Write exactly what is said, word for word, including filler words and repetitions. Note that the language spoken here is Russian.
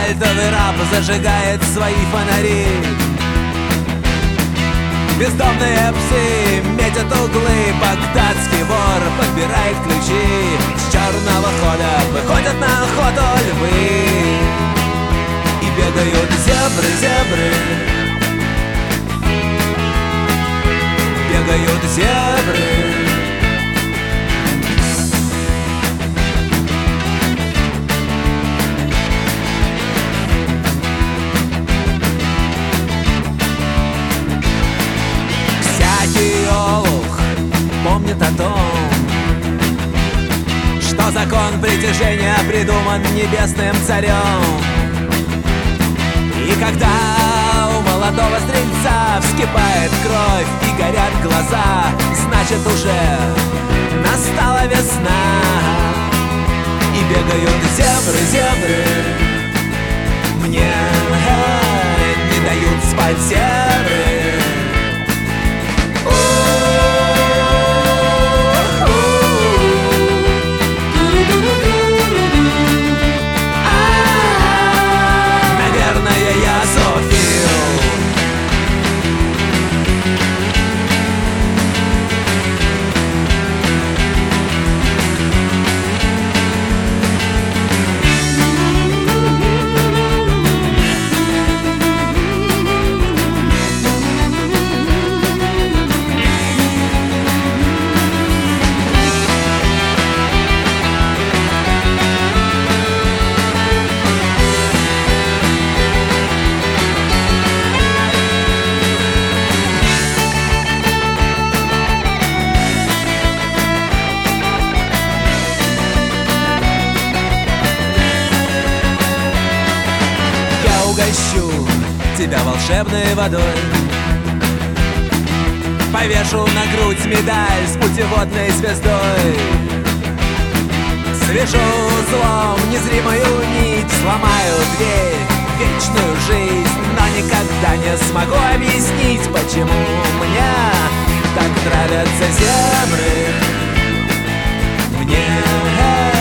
Асфальтовый раб зажигает свои фонари. Бездомные псы метят углы, багдадский вор подбирает ключи. С черного хода выходят на охоту львы. И бегают зебры, зебры, бегают зебры. Всякий олух помнит о том, что закон притяжения придуман небесным царем. И когда у молодого стрельца вскипает кровь и горят глаза, значит уже настала весна. И бегают зебры, зебры, мне не дают спать зебры. Угощу тебя волшебной водой, повешу на грудь медаль с путеводной звездой. Свяжу злом незримую нить, сломаю дверь в вечную жизнь, но никогда не смогу объяснить, почему мне так нравятся зебры. Мне